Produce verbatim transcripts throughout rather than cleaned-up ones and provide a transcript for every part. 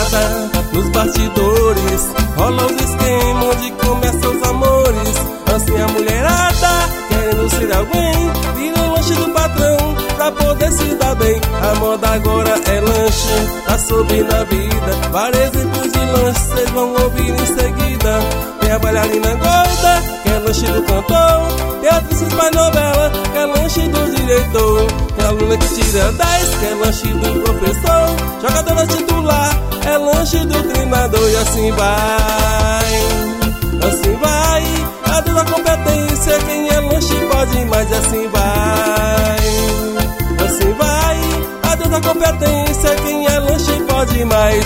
pesada nos bastidores, rola os esquemas onde começam os amores. Assim a mulherada, querendo ser alguém, vira o lanche do patrão pra poder se dar bem. A moda agora é lanche, tá subindo a vida. Vários exemplos de lanche vocês vão ouvir em seguida. Tem a bailarina gorda, que é lanche do cantor. Tem a atriz que faz novela, que é lanche do diretor. Tem a aluna que tira dez, que é lanche do professor. Jogadora titular, é lanche do treinador. E assim vai, assim vai. Adeus a competência, quem é lanche pode mais. E assim vai, assim vai. Adeus a competência, quem é lanche pode mais.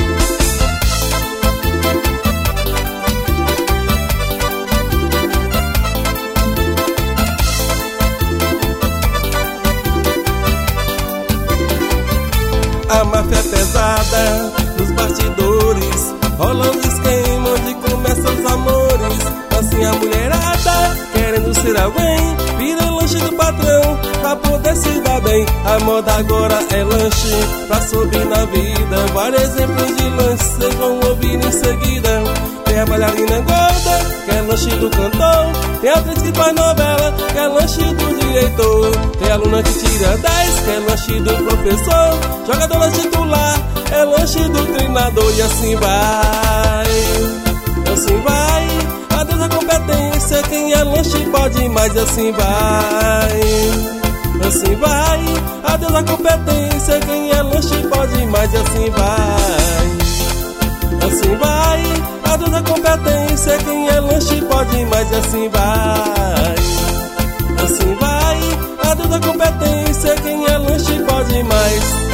A máfia é pesada nos bastidores, rola os esquemas onde começam os amores. Assim a mulherada, querendo ser alguém, vira o lanche do patrão pra poder se dar bem. A moda agora é lanche, pra subir na vida. Vários exemplos de lanche vocês vão ouvir em seguida. Tem a bailarina gorda, que é lanche do cantor. Tem a atriz que faz novela, que é lanche do diretor. Tem a aluna que tira dez, que é lanche do professor. Jogadora titular, é lanche do treinador. E assim vai, assim vai. Adeus a competência, quem é lanche pode mais. E assim vai, assim vai. Adeus a competência, quem é lanche pode mais. E assim vai, assim vai. Adeus a competência, quem é lanche pode mais. E assim vai, assim vai. Adeus a competência, quem é lanche pode mais.